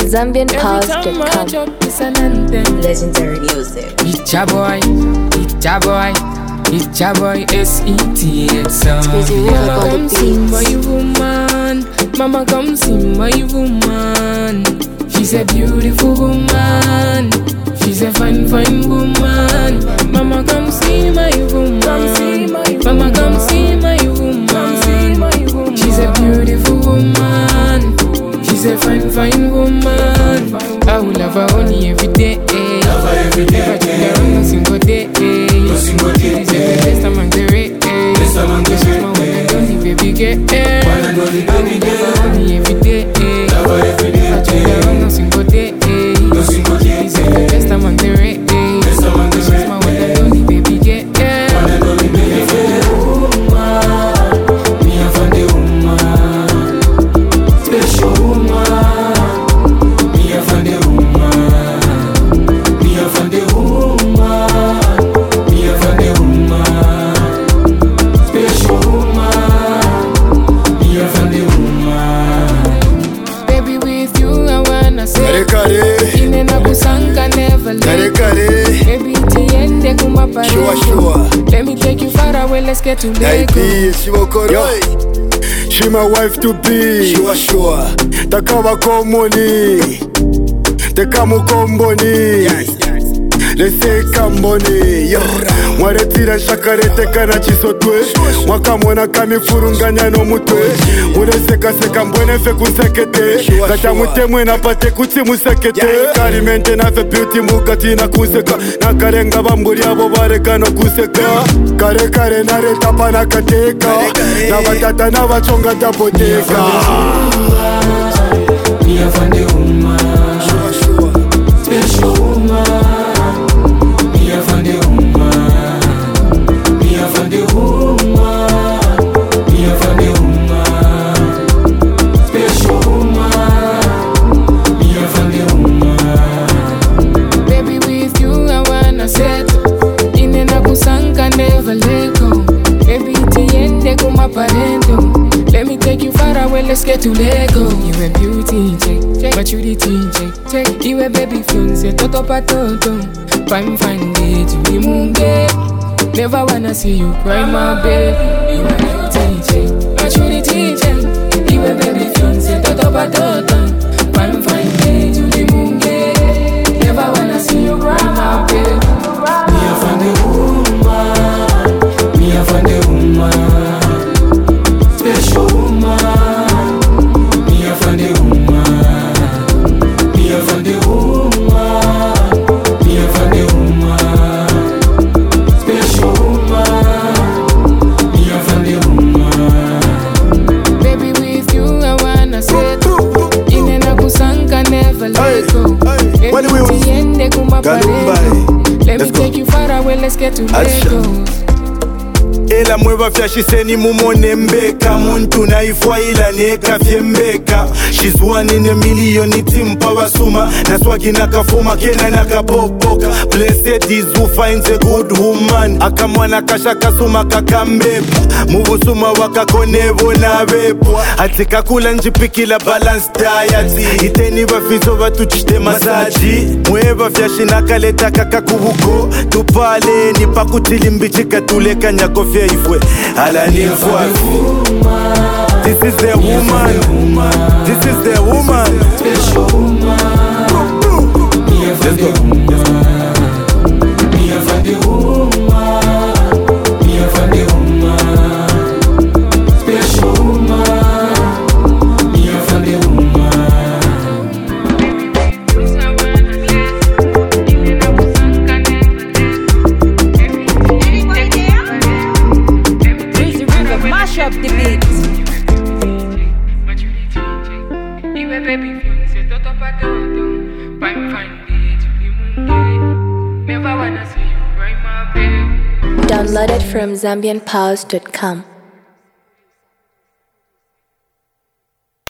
ZambianPause.com. Legendary music. It's your boy, it's your boy, it's your boy S.E.T.X. Mama come see my woman, mama come see my woman. She's a beautiful woman, she's a fine, fine woman. Mama come see my woman, mama come see my woman. She's a beautiful woman, she's a fine, fine woman. I will love her only every day. Never change her on no single day. She's the best among the race. She's my one and only baby girl. I will love her only every day. Never change her on no single day. She's the best among the race. She's my one and only baby girl. Let me take you far away, let's get to Lagos. She my wife to be. Sure. Takawa komoni, tekamu komboni. They say kamboni. Mwaretira shakarete kana chisotwe. Mwakamona kamifurunganya no mutwe. Mureseka seka mbwene fe kusekete. Kata mutemwe na pate kuti musekete. Karimente na fe beauty mukati na kuseka. Na karenga bamburi abo bareka no kuseka. Kare kare na retapa na kateka. Na batata na bachonga tapoteka. Me a fan the woman, special woman. Me a fan the woman, me a fan the woman, me a fan the woman, special woman. Me a fan the woman. Baby, with you I wanna settle. Inena kusanga never let go. Baby, tiende kumaparendo. Let me take you far away, let's get to Lagos. You a beauty check, but you the teen check. You a baby fiance, toto pa toto. Fine, fine day to the moon gate. Never wanna see you cry, my baby. You a beauty check, but you the teen check. You a baby fiance, toto pa toto. Fine, fine day to the moon gate. Never wanna see you cry, my baby. Me a fan the woman, me a fan the woman. Special woman, me a fan the woman, me a fan the woman, me a fan the woman. Special woman, me a fan the woman. Baby, with you I wanna settle. Inena kusanga never let go. Baby, tiende kumaparendo. Let me take you far away, let's get to Lagos. Ela mweva fyashiseni mumone mbeka. Muntu naifwa ila neka fyembeka. She's one in a million, itimpa wasuma. Naswagi nakafuma kena nakapopoka. Blessed is who finds a good woman. Akamwana kasha kasuma kakambepa. Muvusuma wakakonevo na vepo. Atika kula njipikila balance diet. Iteni vafizo vatuchite masaji. Mweva fyashina kaleta kakakubuko. Tupale nipakutili mbichika tuleka nyakofya ifwe. Ala nifwafu. This is the woman. This is the woman. Special woman. Me a fan the woman. Me a fan the woman. Me a fan the woman. Special woman. Me a fan the woman. Mash up the beat. Downloaded from ZambianPause.com.